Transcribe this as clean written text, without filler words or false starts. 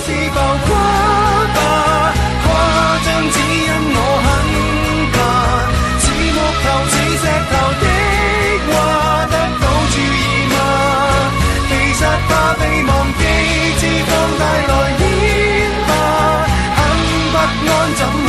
是浮誇吧，誇張只因我很怕，似木頭似石頭的話得到注意嗎？其實怕被忘記，自放大來演化，很不安怎